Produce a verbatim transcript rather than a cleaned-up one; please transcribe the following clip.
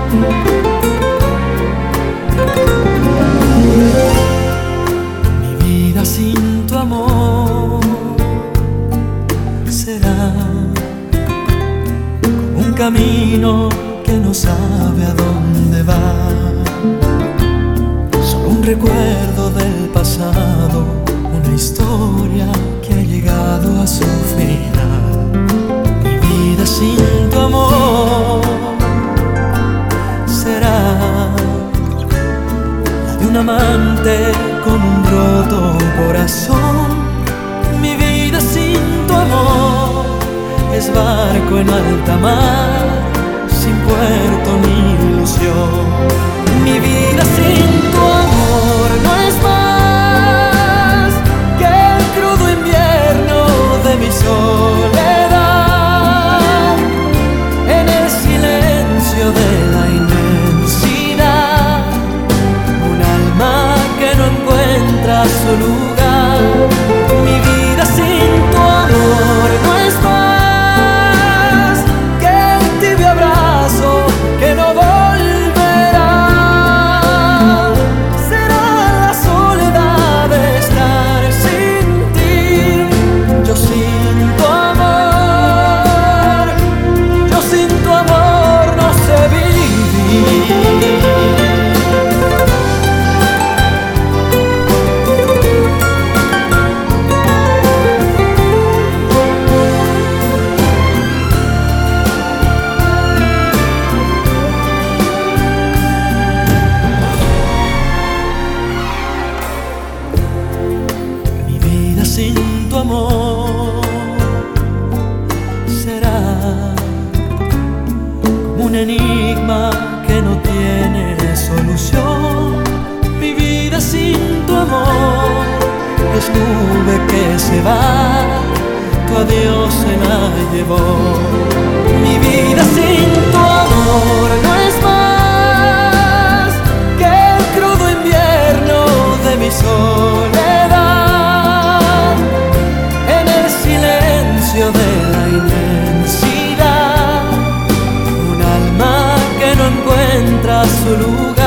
Mi vida sin tu amor será como un camino que no sabe a dónde va, solo un recuerdo del pasado, una historia que ha llegado a su final. Mi vida sin tu amor será la de un amante con un roto corazón. Mi vida sin tu amor es barco en alta mar, sin puerto ni ilusión. Mi vida sin tu amor no es más que el crudo invierno de mi soledad, en el silencio de la inmensidad, un alma que no encuentra su lugar. Mi vida sin tu amor no es más que un tibio abrazo que no volverá. Será la soledad de estar sin ti. Yo sin tu amor, yo sin tu amor no sé vivir. Sin tu amor será como un enigma que no tiene solución. Mi vida sin tu amor es nube que se va, tu adiós se la llevó. Mi vida sin tu amor no es más que el crudo invierno de mi soledad, de la inmensidad, un alma que no encuentra su lugar.